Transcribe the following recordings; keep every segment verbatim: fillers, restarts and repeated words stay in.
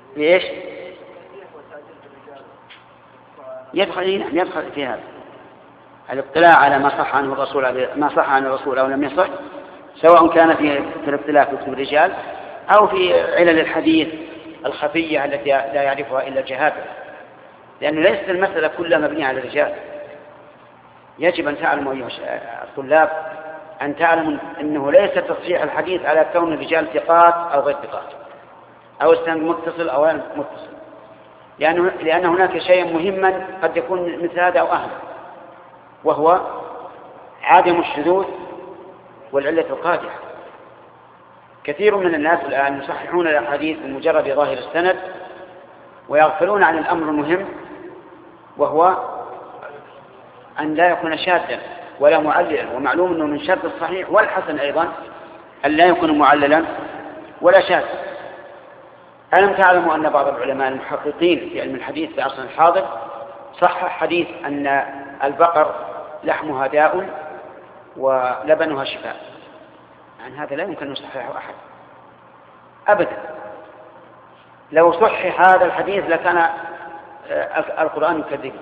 ليش؟ يدخل نعم يدخل في هذا الاطلاع على ما صح عنه الرسول ما صح عن الرسول أو لم يصح، سواء كان في في الاطلاع في كتب الرجال أو في علل الحديث الخفية التي لا يعرفها إلا الجهابرة، لأنه ليست المسألة كلها مبنية على الرجال. يجب أن تعلموا أيها الطلاب أن تعلموا أنه ليس تصحيح الحديث على كون الرجال ثقات أو غير ثقات أو السند متصل أو غير متصل، لأنه لأن هناك شيء مهما قد يكون مثل هذا أو أهل، وهو عدم الشذوذ والعلة القادحة. كثير من الناس الآن يصححون الأحاديث بمجرد ظاهر السند ويغفلون عن الأمر المهم، وهو أن لا يكون شاذا ولا معللا. ومعلوم أنه من شرط الصحيح والحسن أيضا أن لا يكون معللا ولا شاذا. ألم تعلموا أن بعض العلماء المحققين في علم الحديث في عصرنا الحاضر صحح حديث أن البقر لحمها داء ولبنها شفاء؟ عن هذا لا يمكن أن يصححه أحد أبدا. لو صحح هذا الحديث لكان القرآن يكذبه،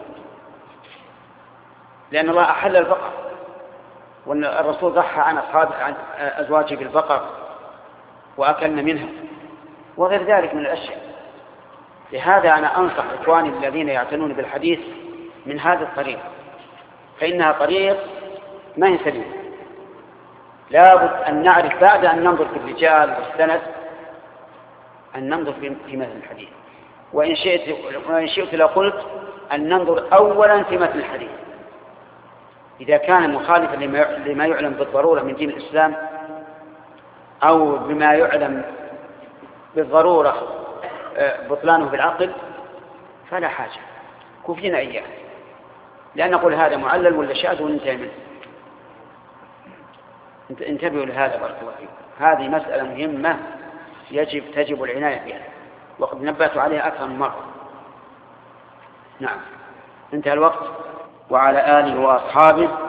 لأن الله أحل البقر، والرسول ضحى عن أصحاب عن أزواجه بالبقر وأكلنا منها وغير ذلك من الأشياء. لهذا أنا أنصح إخواني الذين يعتنون بالحديث من هذا الطريق، فإنها طريق ما هي سليمة. لابد أن نعرف بعد أن ننظر في الرجال والسند أن ننظر في مثل الحديث، وإن شئت وإن شئت لقلت أن ننظر أولا في مثل الحديث. إذا كان مخالفا لما يعلم بالضرورة من دين الإسلام أو بما يعلم بالضرورة بطلانه بالعقل فلا حاجة، كفينا إياه، لأن نقول هذا معلل ولا شاذ وننتهي منه. انتبهوا لهذا بارك الله فيكم، هذه مسألة مهمة يجب تجب العناية بها، وقد نبهت عليها أكثر من مرة. نعم، انتهى الوقت. وعلى آله وأصحابه